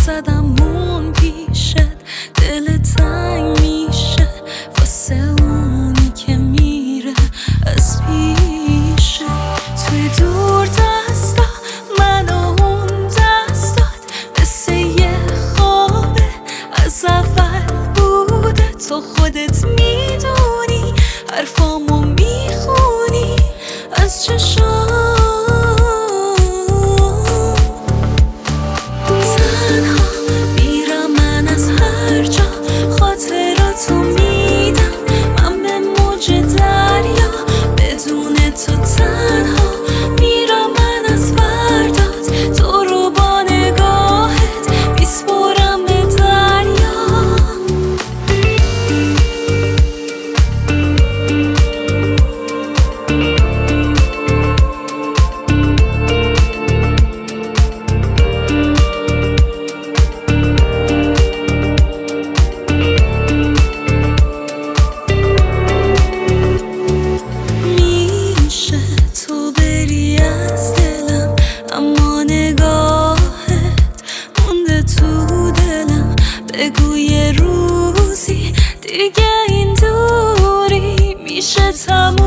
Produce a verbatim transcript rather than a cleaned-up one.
زدم اون پیشت، دل تنگ میشه واسه اونی که میره از پیشه. توی دور دستا من و اون دستات مثل یه خوابه از اول بوده. تو خودت میدونی حرفامو میخونی از چشام. بگو یه روزی دیگه این دوری میشه تموم.